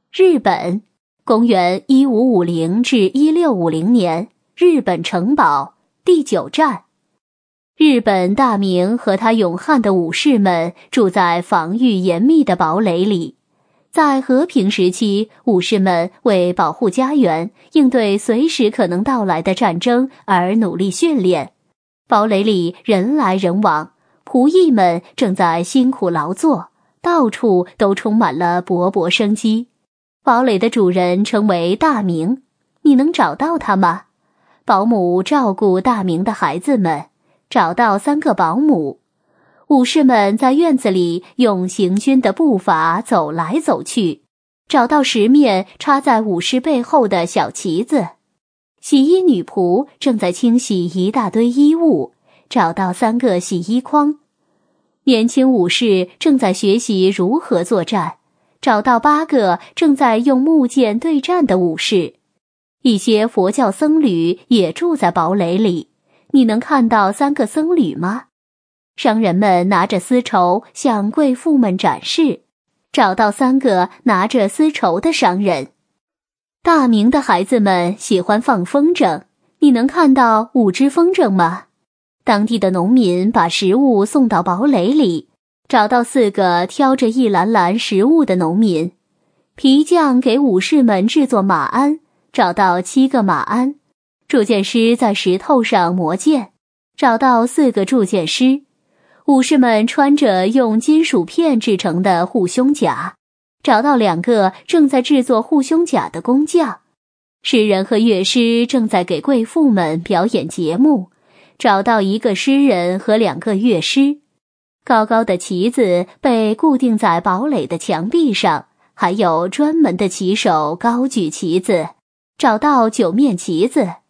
日本，公元1550至1650年，日本城堡，第9站。日本大明和他勇悍的武士们住在防御严密的堡垒里。在和平时期，武士们为保护家园，应对随时可能到来的战争而努力训练。堡垒里人来人往，仆役们正在辛苦劳作，到处都充满了勃勃生机。堡垒的主人称为大明，你能找到他吗？保姆照顾大明的孩子们，找到3个保姆。武士们在院子里用行军的步伐走来走去，找到10面插在武士背后的小旗子。洗衣女仆正在清洗一大堆衣物，找到3个洗衣筐。年轻武士正在学习如何作战，找到8个正在用木剑对战的武士。一些佛教僧侣也住在堡垒里，你能看到3个僧侣吗？商人们拿着丝绸向贵妇们展示，找到3个拿着丝绸的商人。大明的孩子们喜欢放风筝，你能看到5只风筝吗？当地的农民把食物送到堡垒里，找到4个挑着一篮篮食物的农民。皮匠给武士们制作马鞍，找到7个马鞍。铸剑师在石头上磨剑，找到4个铸剑师。武士们穿着用金属片制成的护胸甲，找到2个正在制作护胸甲的工匠。诗人和乐师正在给贵妇们表演节目，找到1个诗人和2个乐师。高高的旗子被固定在堡垒的墙壁上，还有专门的旗手高举旗子，找到9面旗子。